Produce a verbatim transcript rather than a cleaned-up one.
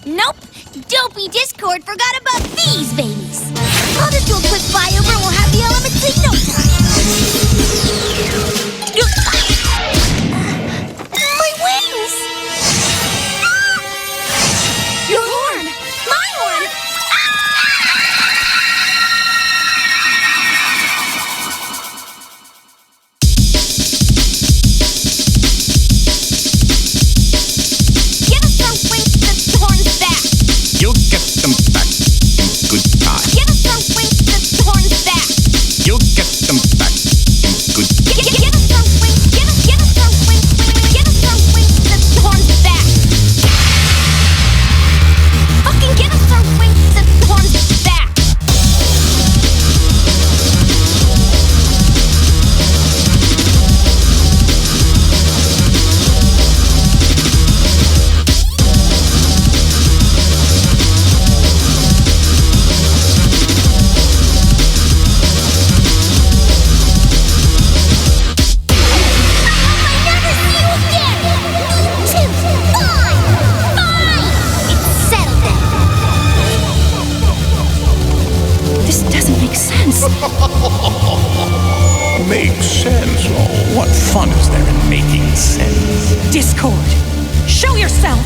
Nope. Dopey Discord forgot about these babies. I'll just do a quick flyover and we'll have the elements in no time. My wings! Your horn! My horn! Give us our wings, the horns back! You'll get them back in good time. Give us our wings, the horns back! You'll get them back in good time. Give, give, give us our wings, give us, give us our wings, give us our wings, the horns back! Fucking give us our wings, the horns back! I never see you again! Two, fine! Fine! It's settled then. This doesn't make sense. Makes sense? Oh, what fun is there in making sense? Discord, show yourself!